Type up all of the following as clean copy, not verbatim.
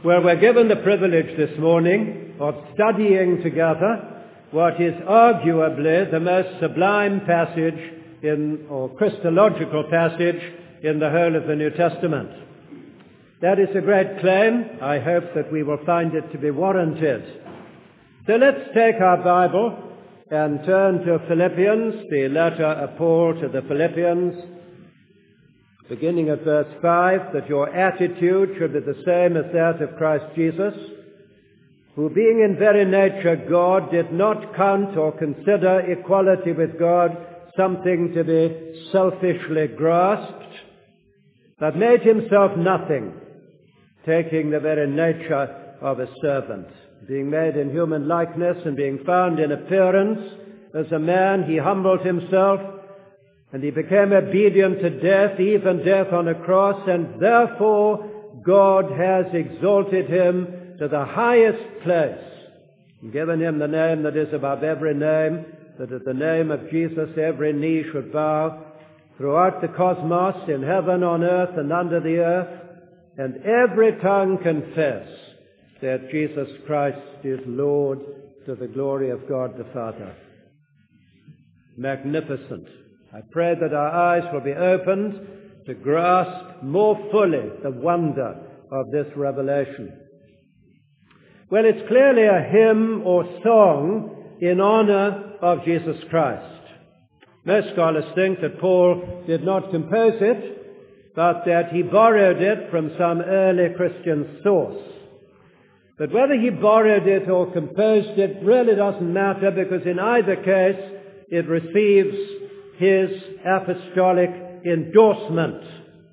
Well, we're given the privilege this morning of studying together what is arguably the most sublime passage or Christological passage in the whole of the New Testament. That is a great claim. I hope that we will find it to be warranted. So let's take our Bible and turn to Philippians, the letter of Paul to the Philippians, beginning at verse 5, that your attitude should be the same as that of Christ Jesus, who being in very nature God did not count or consider equality with God something to be selfishly grasped, but made himself nothing, taking the very nature of a servant. Being made in human likeness and being found in appearance as a man, he humbled himself, and he became obedient to death, even death on a cross, and therefore God has exalted him to the highest place and given him the name that is above every name, that at the name of Jesus every knee should bow throughout the cosmos, in heaven, on earth, and under the earth, and every tongue confess that Jesus Christ is Lord, to the glory of God the Father. Magnificent. I pray that our eyes will be opened to grasp more fully the wonder of this revelation. Well, it's clearly a hymn or song in honor of Jesus Christ. Most scholars think that Paul did not compose it, but that he borrowed it from some early Christian source. But whether he borrowed it or composed it really doesn't matter, because in either case it receives his apostolic endorsement.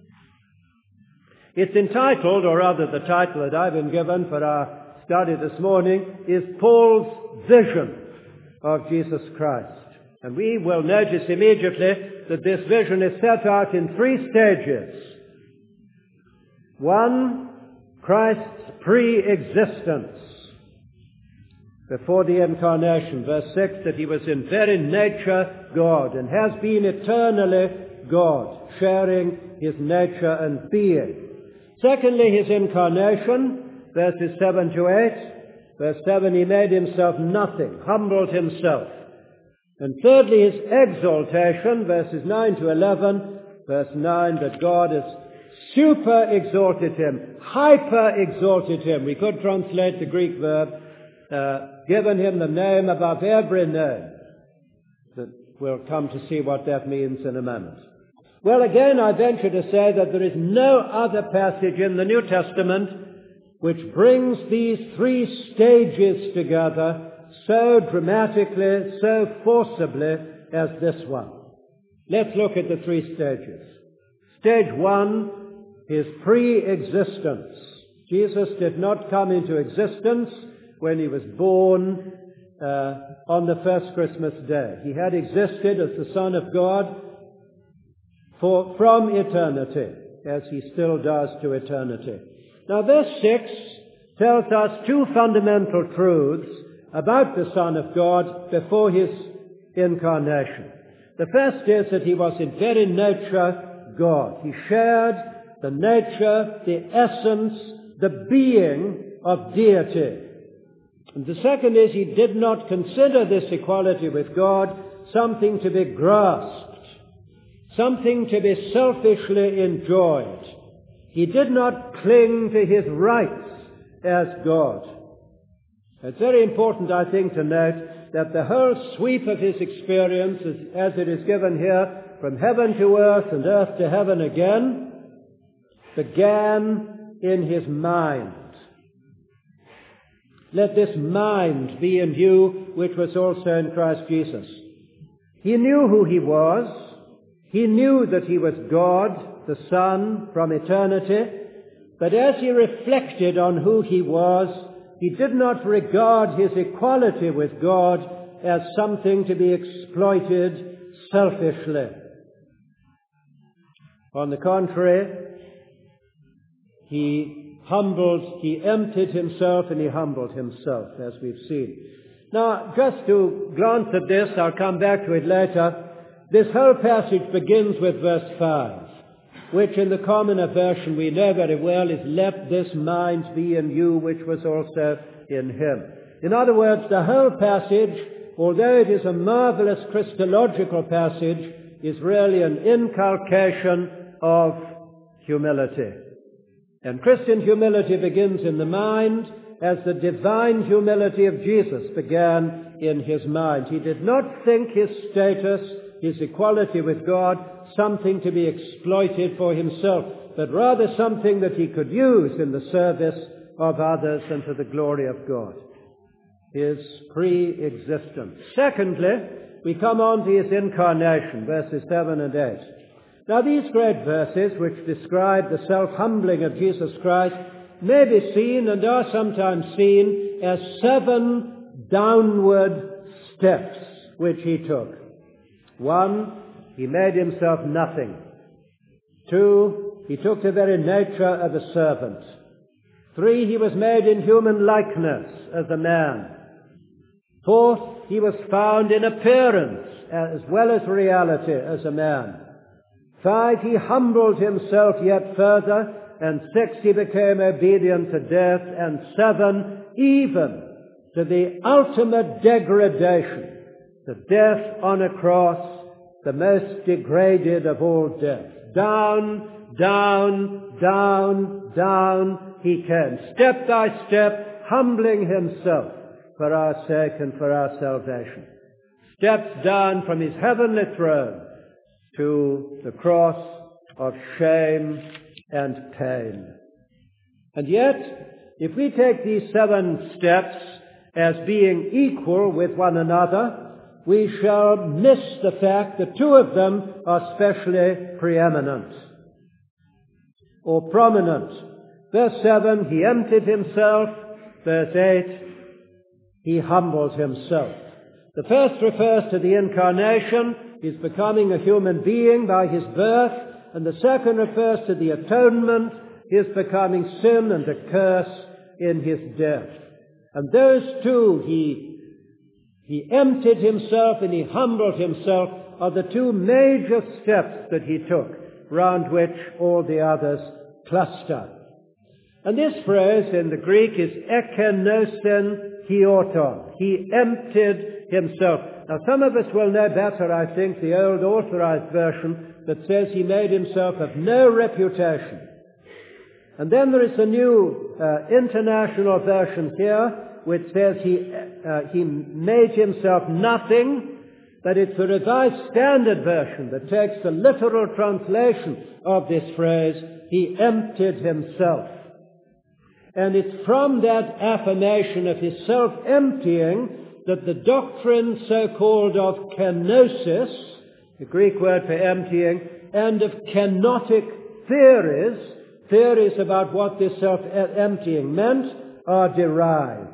It's entitled, or rather the title that I've been given for our study this morning, is Paul's Vision of Jesus Christ. And we will notice immediately that this vision is set out in three stages. One, Christ's pre-existence before the incarnation. Verse 6, that he was in very nature God and has been eternally God, sharing his nature and being. Secondly, his incarnation, verses 7 to 8. Verse 7, he made himself nothing, humbled himself. And thirdly, his exaltation, verses 9 to 11. Verse 9, that God has super exalted him, hyper exalted him. We could translate the Greek verb, given him the name above every name. We'll come to see what that means in a moment. Well, again, I venture to say that there is no other passage in the New Testament which brings these three stages together so dramatically, so forcibly as this one. Let's look at the three stages. Stage one, his pre-existence. Jesus did not come into existence when he was born on the first Christmas day. He had existed as the Son of God from eternity, as he still does to eternity. Now, verse 6 tells us two fundamental truths about the Son of God before his incarnation. The first is that he was in very nature God. He shared the nature, the essence, the being of deity. And the second is he did not consider this equality with God something to be grasped, something to be selfishly enjoyed. He did not cling to his rights as God. It's very important, I think, to note that the whole sweep of his experience, as it is given here, from heaven to earth and earth to heaven again, began in his mind. Let this mind be in you, which was also in Christ Jesus. He knew who he was. He knew that he was God, the Son, from eternity. But as he reflected on who he was, he did not regard his equality with God as something to be exploited selfishly. On the contrary, he emptied himself and he humbled himself, as we've seen. Now, just to glance at this, I'll come back to it later. This whole passage begins with verse 5. which in the commoner version we know very well is, let this mind be in you, which was also in him. In other words, the whole passage, although it is a marvelous Christological passage, is really an inculcation of humility. And Christian humility begins in the mind, as the divine humility of Jesus began in his mind. He did not think his status, his equality with God, something to be exploited for himself, but rather something that he could use in the service of others and to the glory of God. His pre-existence. Secondly, we come on to his incarnation, verses 7 and 8. Now these great verses, which describe the self-humbling of Jesus Christ, may be seen and are sometimes seen as 7 downward steps which he took. 1, he made himself nothing. 2, he took the very nature of a servant. 3, he was made in human likeness as a man. 4, he was found in appearance as well as reality as a man. 5, he humbled himself yet further. And 6, he became obedient to death. And 7, even to the ultimate degradation, the death on a cross, the most degraded of all deaths. Down, down, down, down he came, step by step, humbling himself for our sake and for our salvation. Steps down from his heavenly throne to the cross of shame and pain. And yet, if we take these 7 steps as being equal with one another, we shall miss the fact that 2 of them are specially preeminent or prominent. Verse 7, he emptied himself. Verse 8, he humbled himself. The first refers to the incarnation, his becoming a human being by his birth, and the second refers to the atonement, his becoming sin and a curse in his death. And those 2, he emptied himself and he humbled himself, are the 2 major steps that he took, round which all the others cluster. And this phrase in the Greek is ekenosen hioton. He emptied himself. Now some of us will know better, I think, the old authorized version that says he made himself of no reputation. And then there is a new international version here which says he made himself nothing, but it's the Revised Standard Version that takes the literal translation of this phrase, he emptied himself. And it's from that affirmation of his self-emptying that the doctrine so-called of kenosis, the Greek word for emptying, and of kenotic theories about what this self-emptying meant, are derived.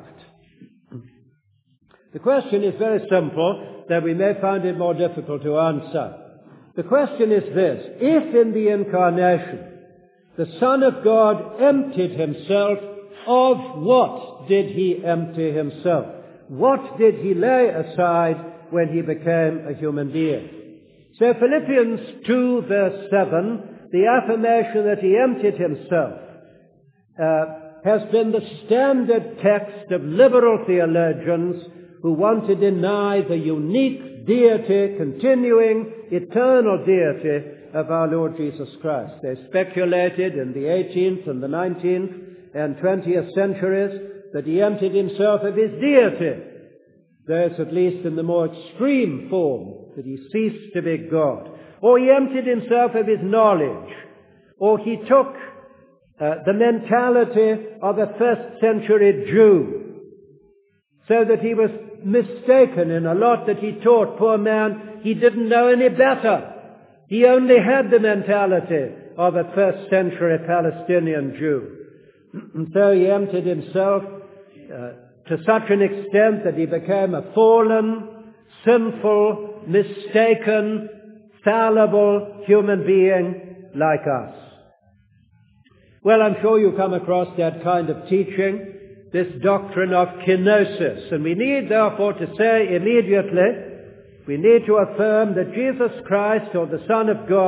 The question is very simple, though we may find it more difficult to answer. The question is this: if in the incarnation the Son of God emptied himself, of what did he empty himself? What did he lay aside when he became a human being? So Philippians 2 verse 7, the affirmation that he emptied himself, has been the standard text of liberal theologians who want to deny the unique deity, continuing, eternal deity of our Lord Jesus Christ. They speculated in the 18th and the 19th and 20th centuries that he emptied himself of his deity. There's at least in the more extreme form that he ceased to be God. Or he emptied himself of his knowledge. Or he took the mentality of a first century Jew, so that he was mistaken in a lot that he taught. Poor man, he didn't know any better. He only had the mentality of a first century Palestinian Jew. And so he emptied himself to such an extent that he became a fallen, sinful, mistaken, fallible human being like us. Well, I'm sure you come across that kind of teaching, this doctrine of kenosis. And we need, therefore, to say immediately, we need to affirm that Jesus Christ, or the Son of God,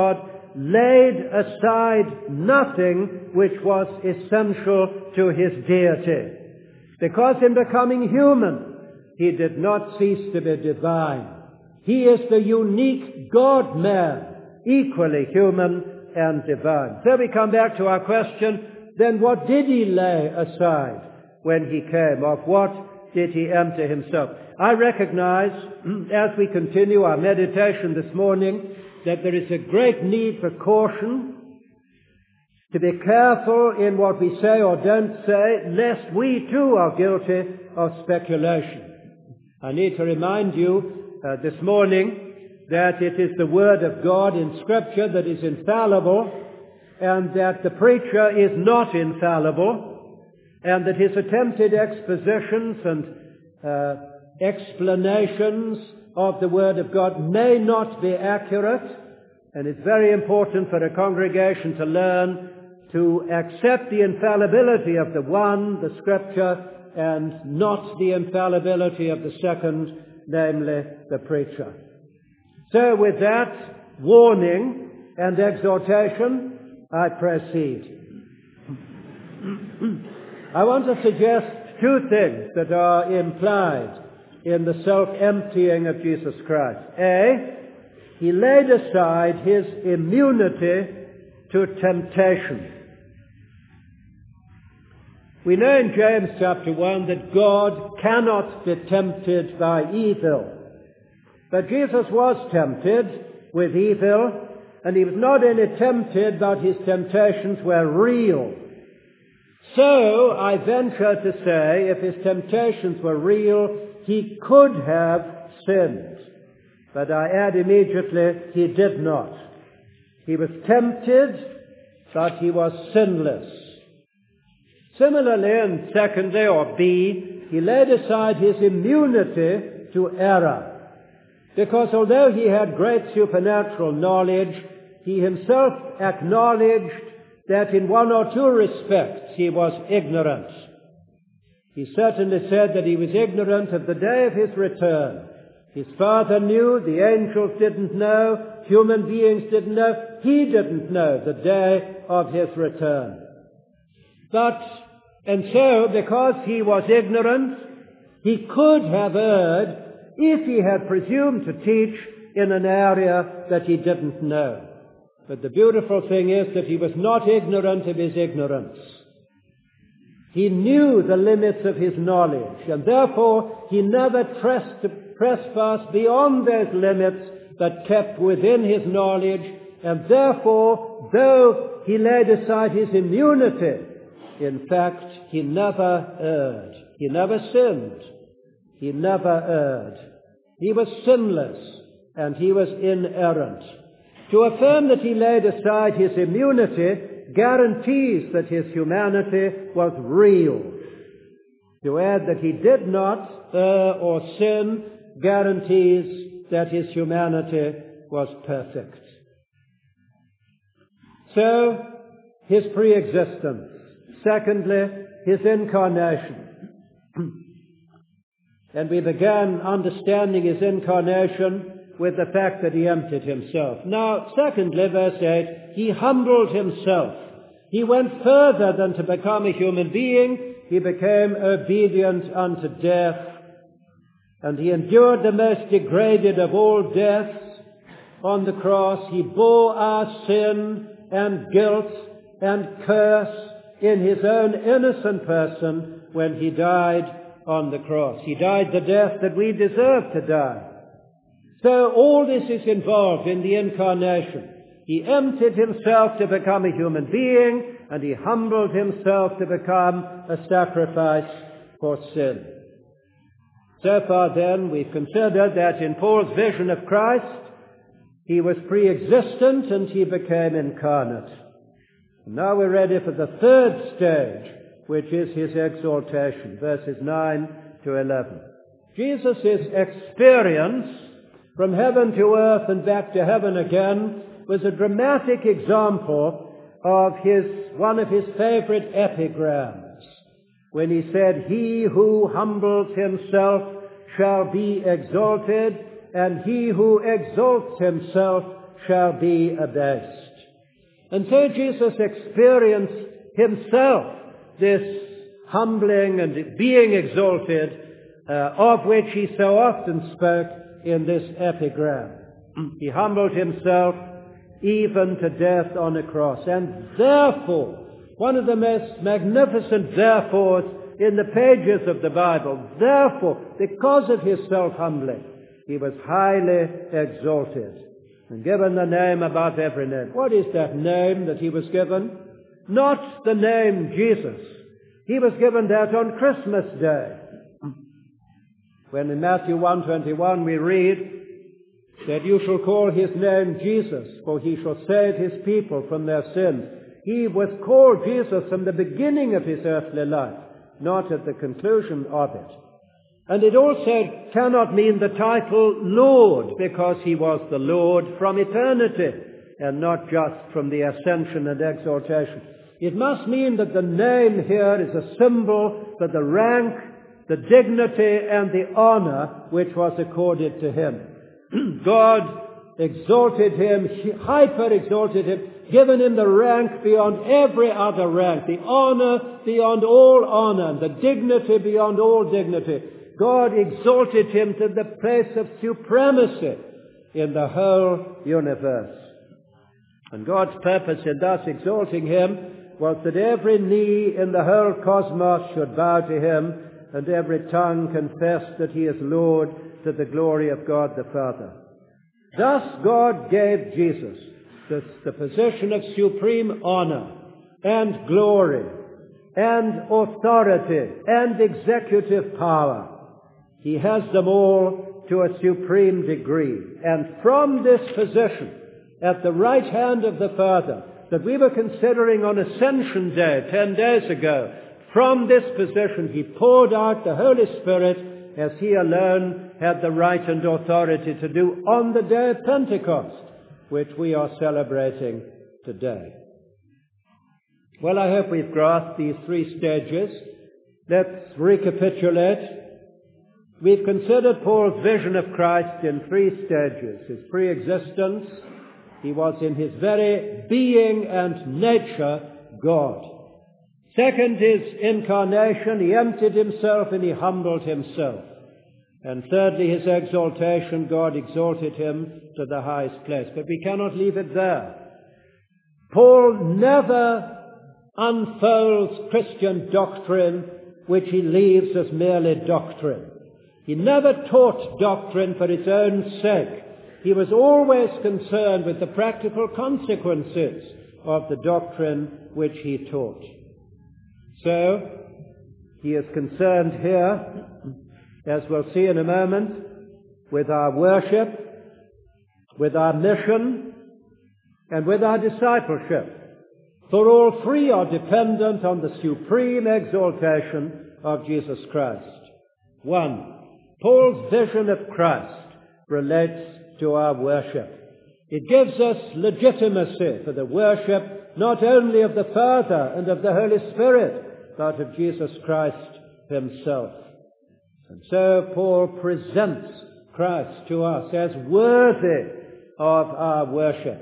laid aside nothing which was essential to his deity. Because in becoming human, he did not cease to be divine. He is the unique God-man, equally human and divine. So we come back to our question, then what did he lay aside when he came? Of what did he empty himself? I recognize, as we continue our meditation this morning, that there is a great need for caution, to be careful in what we say or don't say, lest we too are guilty of speculation. I need to remind you this morning that it is the Word of God in Scripture that is infallible, and that the preacher is not infallible, and that his attempted expositions and explanations of the Word of God may not be accurate, and it's very important for a congregation to learn to accept the infallibility of the one, the Scripture, and not the infallibility of the second, namely the preacher. So with that warning and exhortation, I proceed. I want to suggest two things that are implied in the self-emptying of Jesus Christ. A, he laid aside his immunity to temptation. We know in James chapter 1 that God cannot be tempted by evil. But Jesus was tempted with evil, and he was not only tempted, but his temptations were real. So, I venture to say, if his temptations were real, he could have sinned. But I add immediately, he did not. He was tempted, but he was sinless. Similarly, and secondly, or B, he laid aside his immunity to error. Because although he had great supernatural knowledge, he himself acknowledged that in one or two respects he was ignorant. He certainly said that he was ignorant of the day of his return. His Father knew, the angels didn't know, human beings didn't know, he didn't know the day of his return. And so, because he was ignorant, he could have erred if he had presumed to teach in an area that he didn't know. But the beautiful thing is that he was not ignorant of his ignorance. He knew the limits of his knowledge, and therefore he never trespassed beyond those limits, but kept within his knowledge, and therefore, though he laid aside his immunity, in fact, he never erred. He never sinned. He never erred. He was sinless, and he was inerrant. To affirm that he laid aside his immunity guarantees that his humanity was real. To add that he did not err or sin guarantees that his humanity was perfect. So, his pre-existence. Secondly, his incarnation. And we began understanding his incarnation with the fact that he emptied himself. Now, secondly, verse 8, he humbled himself. He went further than to become a human being. He became obedient unto death. And he endured the most degraded of all deaths on the cross. He bore our sin and guilt and curse in his own innocent person when he died on the cross. He died the death that we deserve to die. So all this is involved in the incarnation. He emptied himself to become a human being, and he humbled himself to become a sacrifice for sin. So far then, we've considered that in Paul's vision of Christ, he was pre-existent and he became incarnate. Now we're ready for the third stage, which is his exaltation, verses 9 to 11. Jesus' experience from heaven to earth and back to heaven again was a dramatic example of one of his favorite epigrams, when he said, "He who humbles himself shall be exalted, and he who exalts himself shall be abased." And so Jesus experienced himself this humbling and being exalted, of which he so often spoke in this epigram. He humbled himself even to death on a cross. And therefore, one of the most magnificent therefores in the pages of the Bible, therefore, because of his self-humbling, he was highly exalted and given the name above every name. What is that name that he was given? Not the name Jesus. He was given that on Christmas Day. When in Matthew 1:21 we read that you shall call his name Jesus, for he shall save his people from their sins. He was called Jesus from the beginning of his earthly life, not at the conclusion of it. And it also cannot mean the title Lord, because he was the Lord from eternity and not just from the ascension and exaltation. It must mean that the name here is a symbol for the rank, the dignity, and the honor which was accorded to him. God exalted him, hyper-exalted him, given him the rank beyond every other rank, the honor beyond all honor, and the dignity beyond all dignity. God exalted him to the place of supremacy in the whole universe. And God's purpose in thus exalting him was that every knee in the whole cosmos should bow to him, and every tongue confess that he is Lord, to the glory of God the Father. Thus God gave Jesus the position of supreme honor and glory and authority and executive power. He has them all to a supreme degree. And from this position, at the right hand of the Father, that we were considering on Ascension Day 10 days ago, from this position he poured out the Holy Spirit, as he alone had the right and authority to do on the day of Pentecost, which we are celebrating today. Well, I hope we've grasped these three stages. Let's recapitulate. We've considered Paul's vision of Christ in three stages. His pre-existence, he was in his very being and nature God. Second, his incarnation, he emptied himself and he humbled himself. And thirdly, his exaltation, God exalted him to the highest place. But we cannot leave it there. Paul never unfolds Christian doctrine which he leaves as merely doctrine. He never taught doctrine for its own sake. He was always concerned with the practical consequences of the doctrine which he taught. So, he is concerned here, as we'll see in a moment, with our worship, with our mission, and with our discipleship. For all three are dependent on the supreme exaltation of Jesus Christ. 1. Paul's vision of Christ relates to our worship. It gives us legitimacy for the worship not only of the Father and of the Holy Spirit, but of Jesus Christ himself. And so Paul presents Christ to us as worthy of our worship.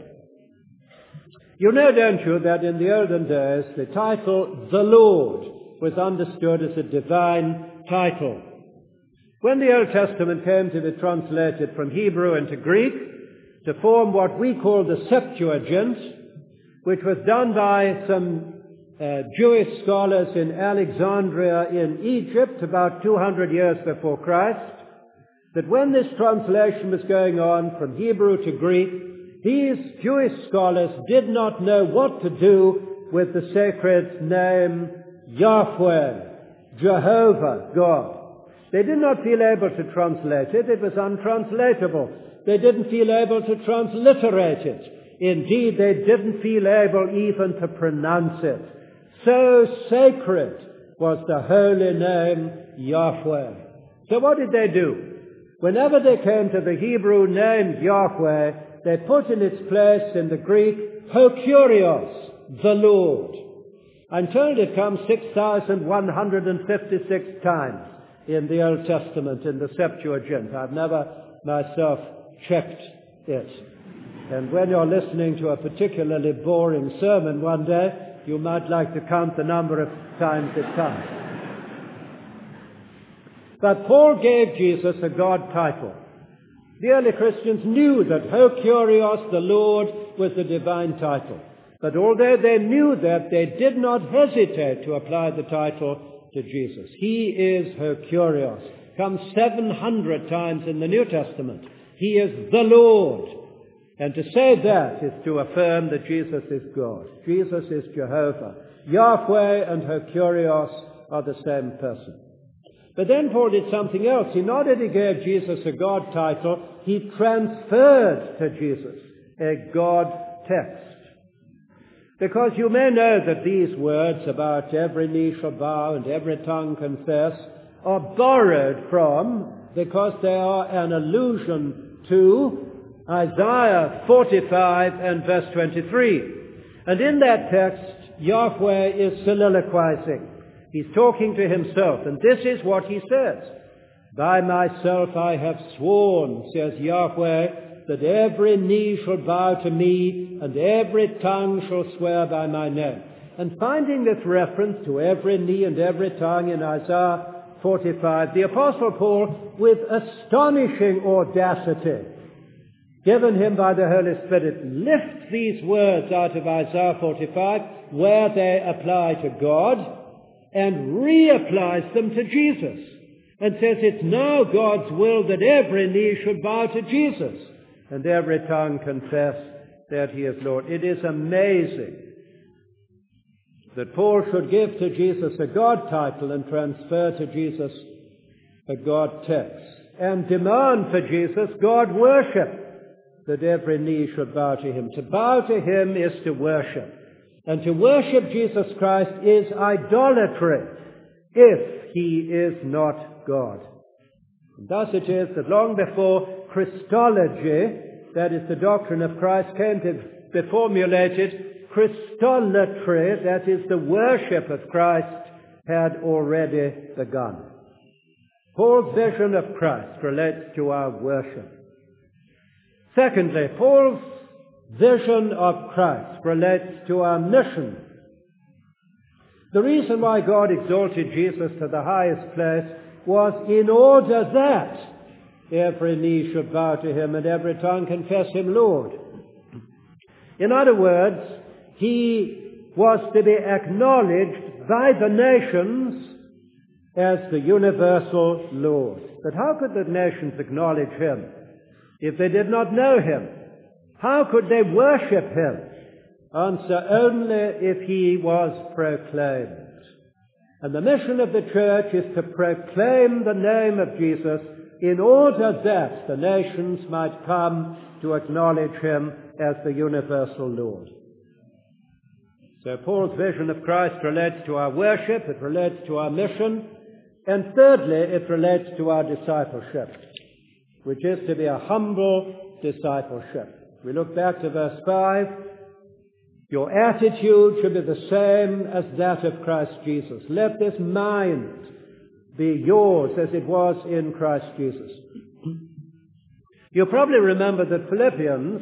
You know, don't you, that in the olden days the title the Lord was understood as a divine title. When the Old Testament came to be translated from Hebrew into Greek to form what we call the Septuagint, which was done by some Jewish scholars in Alexandria in Egypt about 200 years before Christ, that when this translation was going on from Hebrew to Greek, these Jewish scholars did not know what to do with the sacred name Yahweh, Jehovah, God. They did not feel able to translate it. It was untranslatable. They didn't feel able to transliterate it. Indeed, they didn't feel able even to pronounce it. So sacred was the holy name Yahweh. So what did they do? Whenever they came to the Hebrew name Yahweh, they put in its place in the Greek, Ho Kyrios, the Lord. I'm told it comes 6,156 times in the Old Testament, in the Septuagint. I've never myself checked it. And when you're listening to a particularly boring sermon one day, you might like to count the number of times it comes. But Paul gave Jesus a God title. The early Christians knew that Ho Kyrios, the Lord, was the divine title. But although they knew that, they did not hesitate to apply the title to Jesus. He is Ho Kyrios. Comes 700 times in the New Testament. He is the Lord. And to say that is to affirm that Jesus is God. Jesus is Jehovah. Yahweh and Ho Kyrios are the same person. But then Paul did something else. He not only gave Jesus a God title, he transferred to Jesus a God text. Because you may know that these words about every knee shall bow and every tongue confess are borrowed from, because they are an allusion to Isaiah 45 and verse 23. And in that text, Yahweh is soliloquizing. He's talking to himself, and this is what he says. By myself I have sworn, says Yahweh, that every knee shall bow to me, and every tongue shall swear by my name. And finding this reference to every knee and every tongue in Isaiah 45, the Apostle Paul, with astonishing audacity, given him by the Holy Spirit, lifts these words out of Isaiah 45, where they apply to God, and reapplies them to Jesus, and says it's now God's will that every knee should bow to Jesus, and every tongue confess that he is Lord. It is amazing that Paul should give to Jesus a God title and transfer to Jesus a God text, and demand for Jesus God worship, that every knee should bow to him. To bow to him is to worship. And to worship Jesus Christ is idolatry if he is not God. And thus it is that long before Christology, that is the doctrine of Christ, came to be formulated, Christolatry, that is the worship of Christ, had already begun. Paul's vision of Christ relates to our worship. Secondly, Paul's vision of Christ relates to our mission. The reason why God exalted Jesus to the highest place was in order that every knee should bow to him and every tongue confess him Lord. In other words, he was to be acknowledged by the nations as the universal Lord. But how could the nations acknowledge him if they did not know him? How could they worship him? Answer, only if he was proclaimed. And the mission of the church is to proclaim the name of Jesus in order that the nations might come to acknowledge him as the universal Lord. So Paul's vision of Christ relates to our worship, it relates to our mission, and thirdly, it relates to our discipleship, which is to be a humble discipleship. We look back to verse 5. Your attitude should be the same as that of Christ Jesus. Let this mind be yours as it was in Christ Jesus. You'll probably remember that Philippians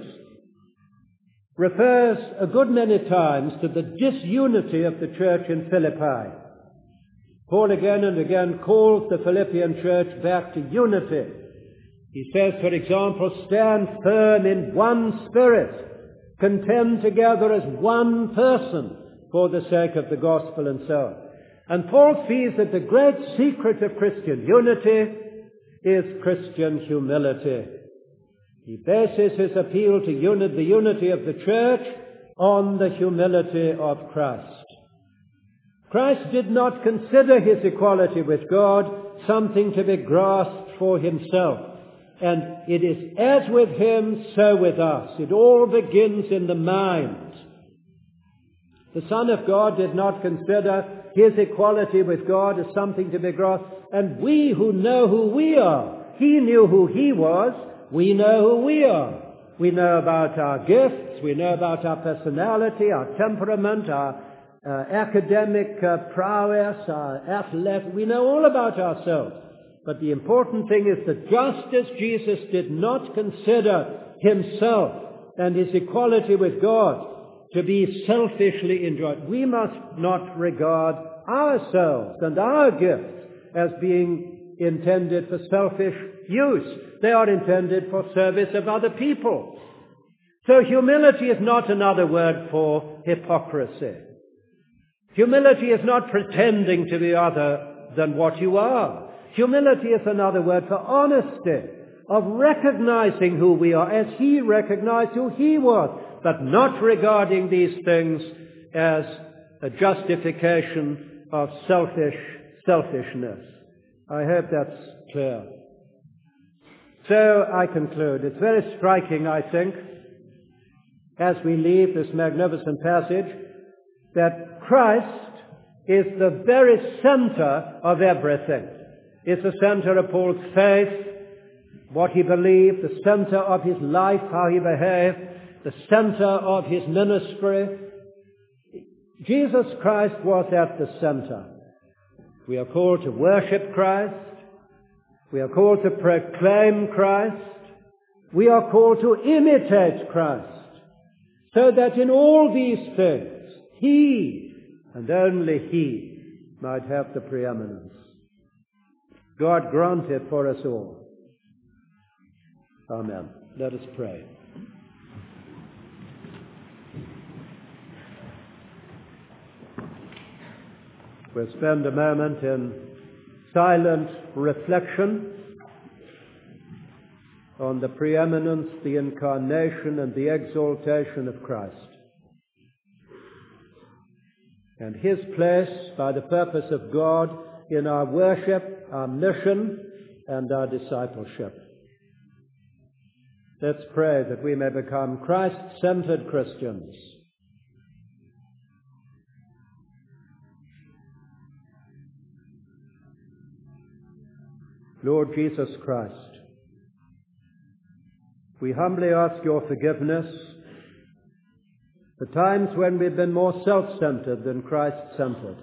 refers a good many times to the disunity of the church in Philippi. Paul again and again calls the Philippian church back to unity. He says, for example, stand firm in one spirit, contend together as one person for the sake of the gospel, and so on. And Paul sees that the great secret of Christian unity is Christian humility. He bases his appeal to the unity of the church on the humility of Christ. Christ did not consider his equality with God something to be grasped for himself. And it is as with him, so with us. It all begins in the mind. The Son of God did not consider his equality with God as something to be grasped. And we who know who we are, he knew who he was, we know who we are. We know about our gifts, we know about our personality, our temperament, our academic prowess, our athletic. We know all about ourselves. But the important thing is that just as Jesus did not consider himself and his equality with God to be selfishly enjoyed. We must not regard ourselves and our gifts as being intended for selfish use. They are intended for service of other people. So humility is not another word for hypocrisy. Humility is not pretending to be other than what you are. Humility is another word for honesty, of recognizing who we are as he recognized who he was, but not regarding these things as a justification of selfishness. I hope that's clear. So I conclude. It's very striking, I think, as we leave this magnificent passage, that Christ is the very center of everything. It's the center of Paul's faith, what he believed, the center of his life, how he behaved, the center of his ministry. Jesus Christ was at the center. We are called to worship Christ. We are called to proclaim Christ. We are called to imitate Christ, so that in all these things, he and only he might have the preeminence. God grant it for us all. Amen. Let us pray. We'll spend a moment in silent reflection on the preeminence, the incarnation, and the exaltation of Christ, and his place by the purpose of God in our worship, our mission, and our discipleship. Let's pray that we may become Christ-centered Christians. Lord Jesus Christ, we humbly ask your forgiveness for times when we've been more self-centered than Christ-centered.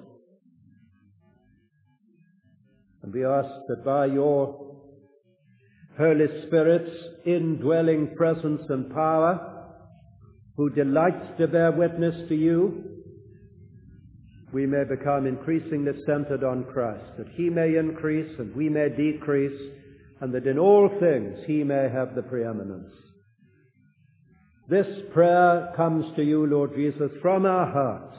And we ask that by your Holy Spirit's indwelling presence and power, who delights to bear witness to you, we may become increasingly centered on Christ, that he may increase and we may decrease, and that in all things he may have the preeminence. This prayer comes to you, Lord Jesus, from our hearts.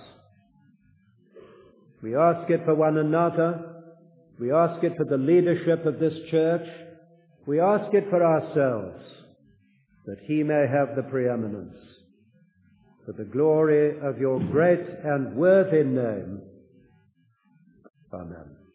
We ask it for one another. We ask it for the leadership of this church. We ask it for ourselves, that he may have the preeminence, for the glory of your great and worthy name. Amen.